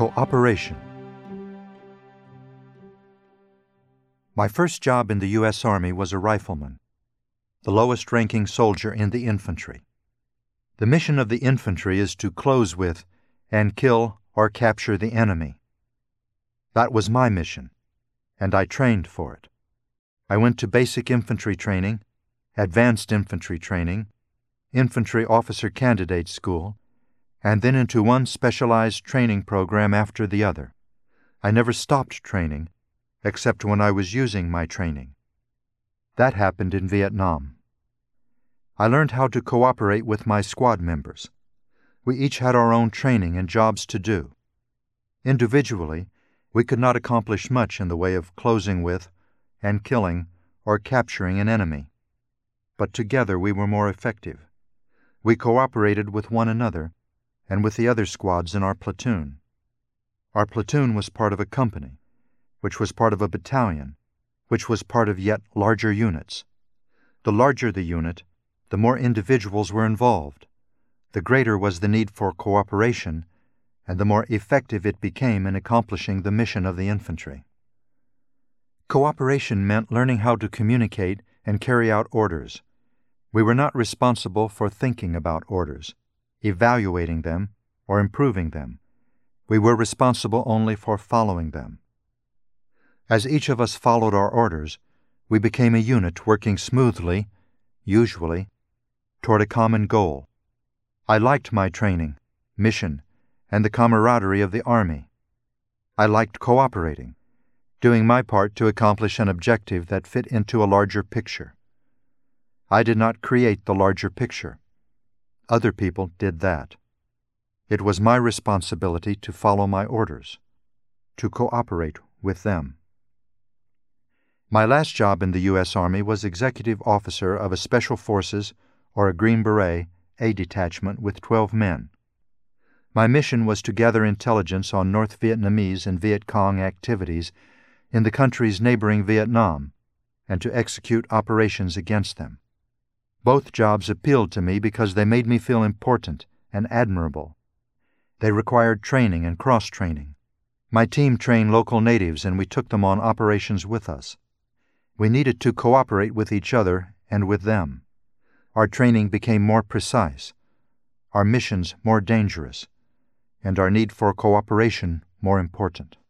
Cooperation. My first job in the U.S. Army was a rifleman, the lowest-ranking soldier in the infantry. The mission of the infantry is to close with and kill or capture the enemy. That was my mission, and I trained for it. I went to basic infantry training, advanced infantry training, infantry officer candidate school, and then into one specialized training program after the other. I never stopped training, except when I was using my training. That happened in Vietnam. I learned how to cooperate with my squad members. We each had our own training and jobs to do. Individually, we could not accomplish much in the way of closing with and killing or capturing an enemy. But together we were more effective. We cooperated with one another and with the other squads in our platoon. Our platoon was part of a company, which was part of a battalion, which was part of yet larger units. The larger the unit, the more individuals were involved, the greater was the need for cooperation, and the more effective it became in accomplishing the mission of the infantry. Cooperation meant learning how to communicate and carry out orders. We were not responsible for thinking about orders, evaluating them, or improving them. We were responsible only for following them. As each of us followed our orders, we became a unit working smoothly, usually, toward a common goal. I liked my training, mission, and the camaraderie of the Army. I liked cooperating, doing my part to accomplish an objective that fit into a larger picture. I did not create the larger picture. Other people did that. It was my responsibility to follow my orders, to cooperate with them. My last job in the U.S. Army was executive officer of a Special Forces or a Green Beret A detachment with 12 men. My mission was to gather intelligence on North Vietnamese and Viet Cong activities in the countries neighboring Vietnam and to execute operations against them. Both jobs appealed to me because they made me feel important and admirable. They required training and cross-training. My team trained local natives and we took them on operations with us. We needed to cooperate with each other and with them. Our training became more precise, our missions more dangerous, and our need for cooperation more important.